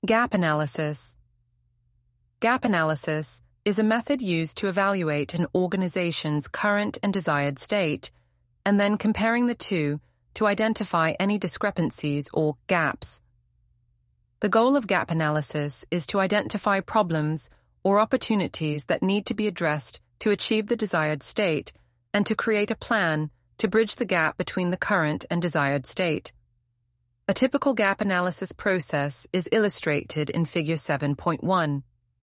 Gap analysis. Gap analysis is a method used to evaluate an organization's current and desired state, and then comparing the two to identify any discrepancies or gaps. The goal of gap analysis is to identify problems or opportunities that need to be addressed to achieve the desired state and to create a plan to bridge the gap between the current and desired state. A typical gap analysis process is illustrated in Figure 7.1.